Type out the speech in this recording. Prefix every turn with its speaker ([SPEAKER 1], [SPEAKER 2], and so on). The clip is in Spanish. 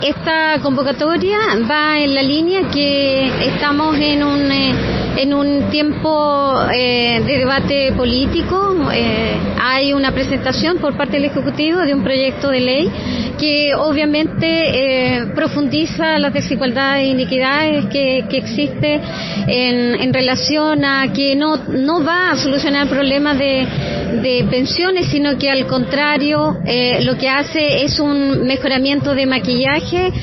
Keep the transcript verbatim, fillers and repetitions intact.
[SPEAKER 1] Esta convocatoria va en la línea que estamos en un eh, en un tiempo eh, de debate político. Eh, hay una presentación por parte del Ejecutivo de un proyecto de ley que obviamente eh, profundiza las desigualdades e iniquidades que, que existe en, en relación a que no, no va a solucionar problemas de, de pensiones, sino que al contrario eh, lo que hace es un mejoramiento de maquillaje